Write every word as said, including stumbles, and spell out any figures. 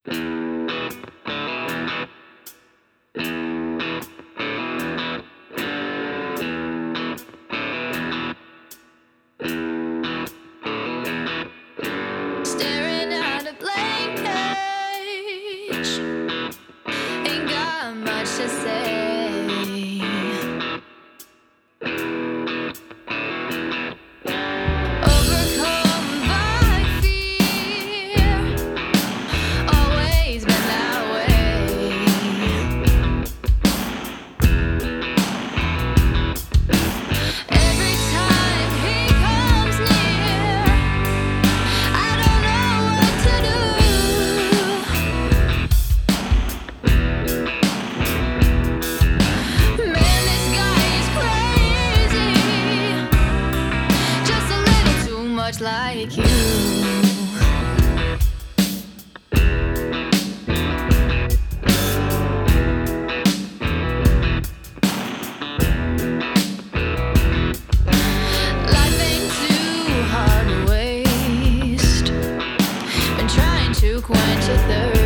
Staring at a blank page, ain't got much to say. Overcome by fear, always been that way. Every time he comes near, I don't know what to do. Man, this guy is crazy, just a little too much like you. Life ain't too hard to waste. Been trying to quench a thirst.